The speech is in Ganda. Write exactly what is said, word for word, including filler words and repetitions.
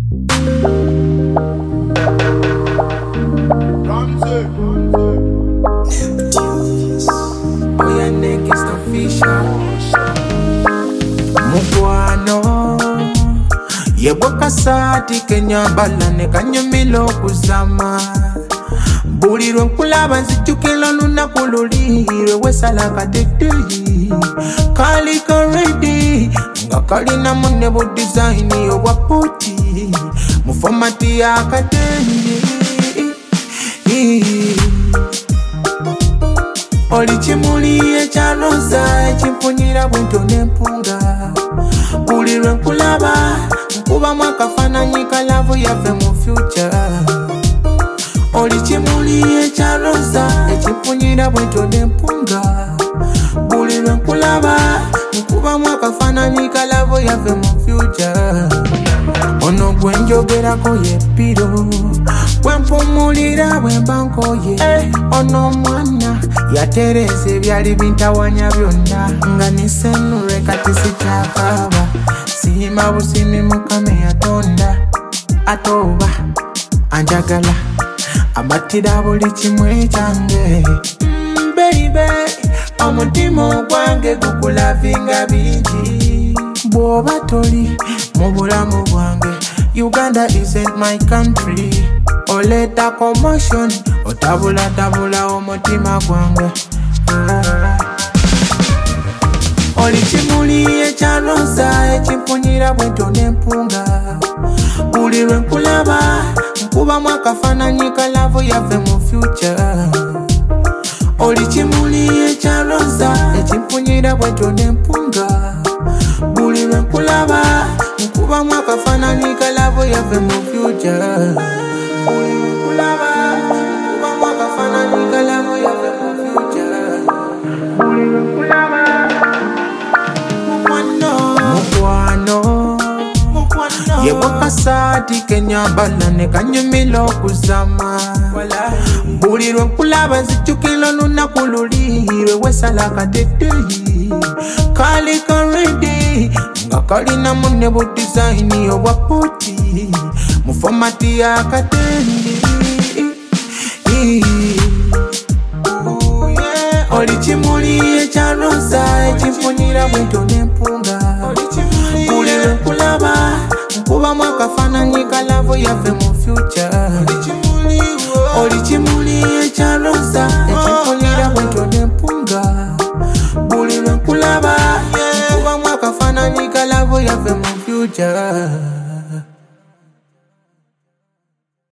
Yeboka sati Kenya balane kanyamilo kuzama Bulirwe nkulaba nzijukila lunaku lulirwe wesala kateteyi Kali karedi nga kalina munebo design obwa poti Mufomati ya kateyi Oli chimuli echaroza echimpunyira bwento nempunga Bulirwe nkulaba Kuba mwaka fananyika love yave mu future Oli chimuli echaroza echipunyira bwento nempunga Bulirwe nkulaba Kuba mwaka fananyika love yave mu future Ono gwenjogerako yepiro Bwempumulira bwembankoye eh, ono mwana yatereze byali bintawanya byonna nga nisenure kati sikyakaba Sima busimi mukame yatonda atoba anjagala amatira buli kimwe kyange mm, baby omutima gwange gukulavinga bingi bwoba toli mu bulamu bwange Uganda isn't my country oleta commotion otabula tabula omutima gwange ah. Oli chimuli echaroza echimpunyira bwento nempunga Bulirwe nkulaba Nkuba mwaka fananyika love yave mu future Oli chimuli echaroza echimpunyira bwento nempunga Bulirwe nkulaba Nkuba mwaka fananyika love yave mu future Bulirwe nkulaba Nkuba mwaka fananyika love yave mu future Bulirwe nkulaba Yeboka sati Kenya balane kanyamilo kuzama Bulirwe nkulaba nzijukila lunaku lulirwe wesala kateteyi Kali karedi nga kalina munebo design obwa poti Mufomati ya kateyi Oli chimuli echaroza echimpunyira bwento nempunga Bulirwe nkulaba Kuba mwaka fananyika love yave mu future